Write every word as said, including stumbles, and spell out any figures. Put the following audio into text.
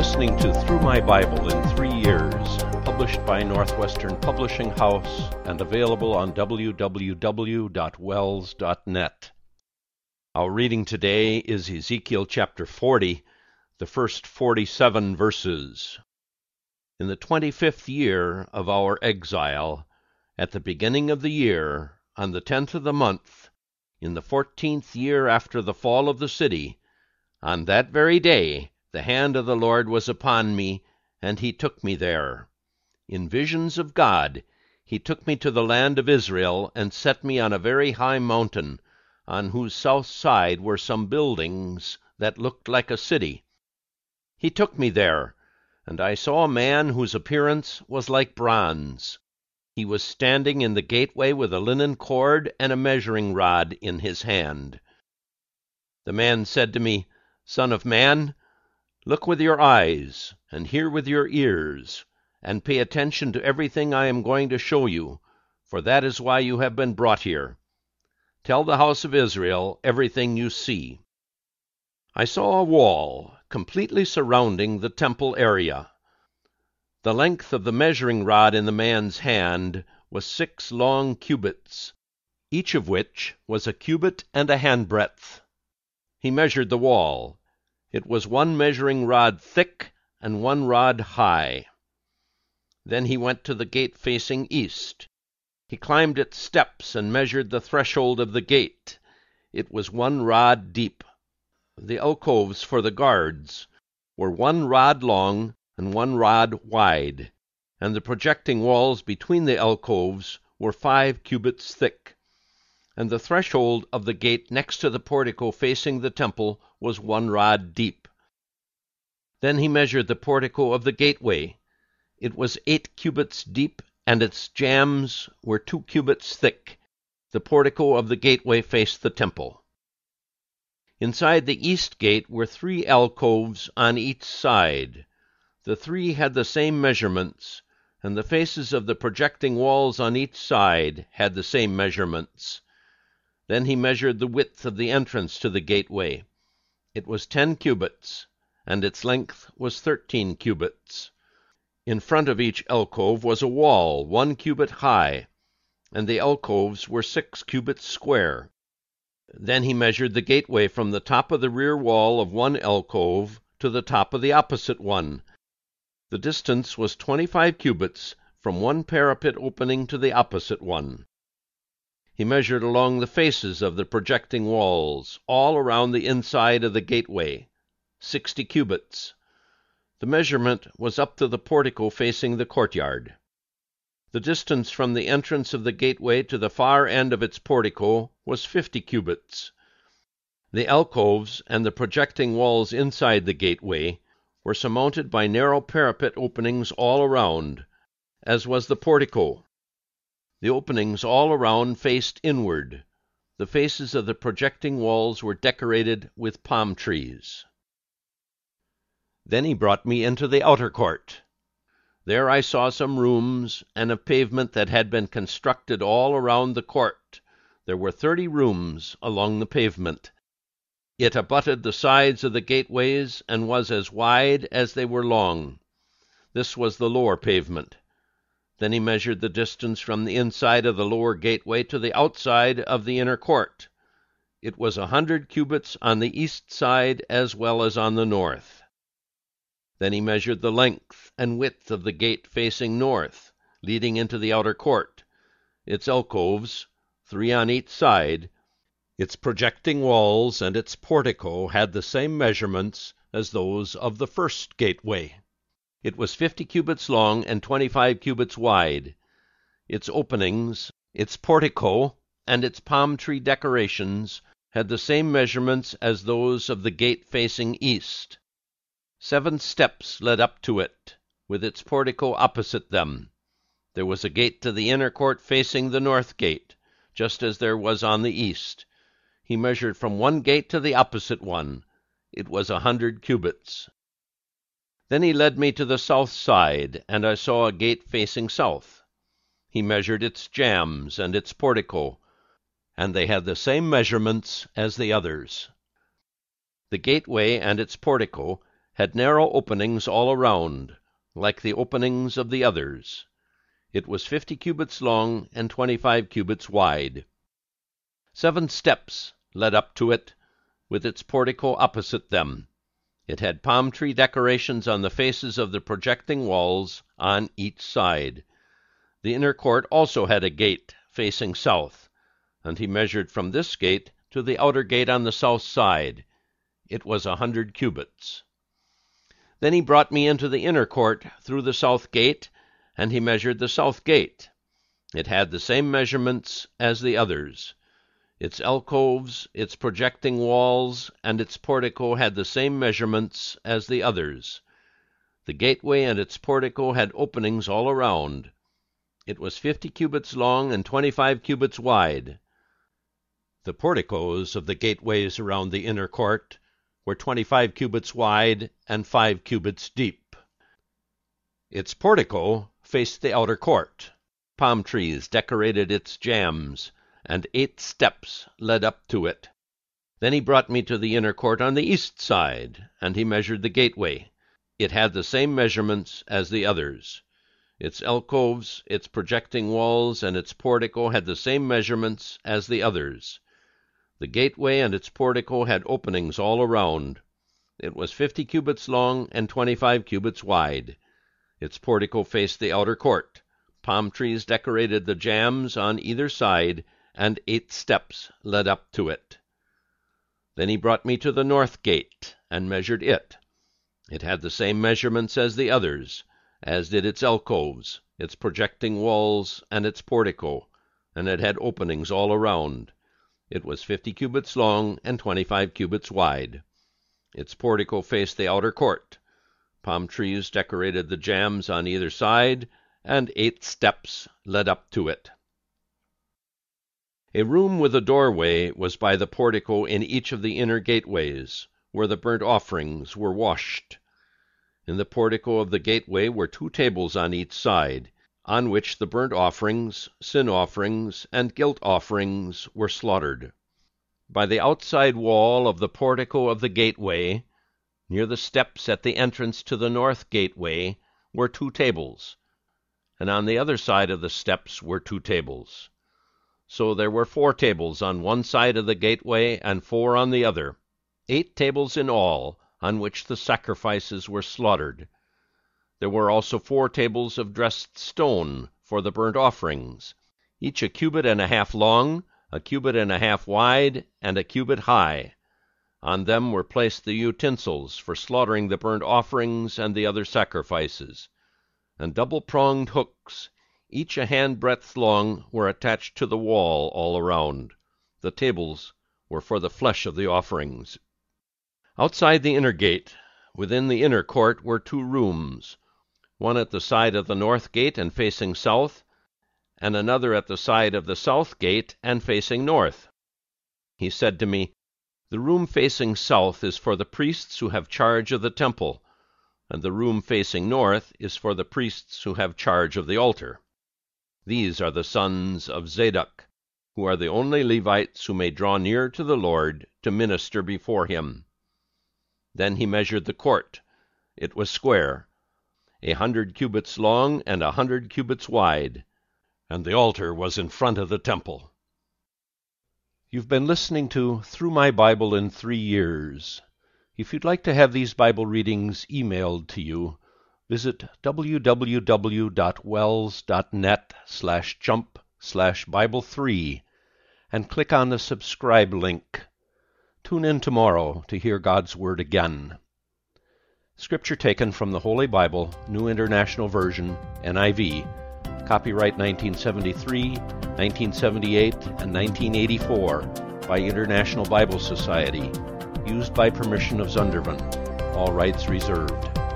listening to Through My Bible in Three Years, published by Northwestern Publishing House and available on w w w dot wells dot net. Our reading today is Ezekiel chapter forty, the first forty-seven verses. In the twenty-fifth year of our exile, at the beginning of the year, on the tenth of the month, in the fourteenth year after the fall of the city, on that very day the hand of the Lord was upon me, and he took me there. In visions of God he took me to the land of Israel, and set me on a very high mountain, on whose south side were some buildings that looked like a city. He took me there, and I saw a man whose appearance was like bronze. He was standing in the gateway with a linen cord and a measuring rod in his hand. The man said to me, Son of man, look with your eyes, and hear with your ears, and pay attention to everything I am going to show you, for that is why you have been brought here. Tell the house of Israel everything you see. I saw a wall completely surrounding the temple area. The length of the measuring rod in the man's hand was six long cubits, each of which was a cubit and a handbreadth. He measured the wall. It was one measuring rod thick and one rod high. Then he went to the gate facing east. He climbed its steps and measured the threshold of the gate. It was one rod deep. The alcoves for the guards were one rod long and one rod wide, and the projecting walls between the alcoves were five cubits thick. And the threshold of the gate next to the portico facing the temple was one rod deep. Then he measured the portico of the gateway. It was eight cubits deep, and its jambs were two cubits thick. The portico of the gateway faced the temple. Inside the east gate were three alcoves on each side. The three had the same measurements, and the faces of the projecting walls on each side had the same measurements. Then he measured the width of the entrance to the gateway. It was ten cubits, and its length was thirteen cubits. In front of each alcove was a wall one cubit high, and the alcoves were six cubits square. Then he measured the gateway from the top of the rear wall of one alcove to the top of the opposite one. The distance was twenty-five cubits from one parapet opening to the opposite one. He measured along the faces of the projecting walls, all around the inside of the gateway, sixty cubits. The measurement was up to the portico facing the courtyard. The distance from the entrance of the gateway to the far end of its portico was fifty cubits. The alcoves and the projecting walls inside the gateway were surmounted by narrow parapet openings all around, as was the portico. The openings all around faced inward. The faces of the projecting walls were decorated with palm trees. Then he brought me into the outer court. There I saw some rooms and a pavement that had been constructed all around the court. There were thirty rooms along the pavement. It abutted the sides of the gateways and was as wide as they were long. This was the lower pavement. Then he measured the distance from the inside of the lower gateway to the outside of the inner court. It was a hundred cubits on the east side as well as on the north. Then he measured the length and width of the gate facing north, leading into the outer court, its alcoves, three on each side. Its projecting walls and its portico had the same measurements as those of the first gateway. It was fifty cubits long and twenty-five cubits wide. Its openings, its portico, and its palm tree decorations had the same measurements as those of the gate facing east. Seven steps led up to it, with its portico opposite them. There was a gate to the inner court facing the north gate, just as there was on the east. He measured from one gate to the opposite one. It was a hundred cubits. Then he led me to the south side, and I saw a gate facing south. He measured its jambs and its portico, and they had the same measurements as the others. The gateway and its portico had narrow openings all around, like the openings of the others. It was fifty cubits long and twenty-five cubits wide. Seven steps led up to it, with its portico opposite them. It had palm tree decorations on the faces of the projecting walls on each side. The inner court also had a gate facing south, and he measured from this gate to the outer gate on the south side. It was a hundred cubits. Then he brought me into the inner court through the south gate, and he measured the south gate. It had the same measurements as the others. Its alcoves, its projecting walls, and its portico had the same measurements as the others. The gateway and its portico had openings all around. It was fifty cubits long and twenty-five cubits wide. The porticos of the gateways around the inner court were twenty-five cubits wide and five cubits deep. Its portico faced the outer court. Palm trees decorated its jambs, and eight steps led up to it. Then he brought me to the inner court on the east side, and he measured the gateway. It had the same measurements as the others. Its alcoves, its projecting walls, and its portico had the same measurements as the others. The gateway and its portico had openings all around. It was fifty cubits long and twenty-five cubits wide. Its portico faced the outer court. Palm trees decorated the jambs on either side, and eight steps led up to it. Then he brought me to the north gate, and measured it. It had the same measurements as the others, as did its alcoves, its projecting walls, and its portico, and it had openings all around. It was fifty cubits long and twenty-five cubits wide. Its portico faced the outer court. Palm trees decorated the jambs on either side, and eight steps led up to it. A room with a doorway was by the portico in each of the inner gateways, where the burnt offerings were washed. In the portico of the gateway were two tables on each side, on which the burnt offerings, sin offerings, and guilt offerings were slaughtered. By the outside wall of the portico of the gateway, near the steps at the entrance to the north gateway, were two tables, and on the other side of the steps were two tables. So there were four tables on one side of the gateway and four on the other, eight tables in all, on which the sacrifices were slaughtered. There were also four tables of dressed stone for the burnt offerings, each a cubit and a half long, a cubit and a half wide, and a cubit high. On them were placed the utensils for slaughtering the burnt offerings and the other sacrifices, and double-pronged hooks, each a handbreadth long, were attached to the wall all around. The tables were for the flesh of the offerings. Outside the inner gate, within the inner court, were two rooms, one at the side of the north gate and facing south, and another at the side of the south gate and facing north. He said to me, "The room facing south is for the priests who have charge of the temple, and the room facing north is for the priests who have charge of the altar. These are the sons of Zadok, who are the only Levites who may draw near to the Lord to minister before him." Then he measured the court. It was square, a hundred cubits long and a hundred cubits wide, and the altar was in front of the temple. You've been listening to Through My Bible in Three Years. If you'd like to have these Bible readings emailed to you, visit www.wells.net slash jump slash Bible three and click on the subscribe link. Tune in tomorrow to hear God's Word again. Scripture taken from the Holy Bible, New International Version, N I V, copyright nineteen seventy-three, nineteen seventy-eight, and nineteen eighty-four by International Bible Society, used by permission of Zunderman. All rights reserved.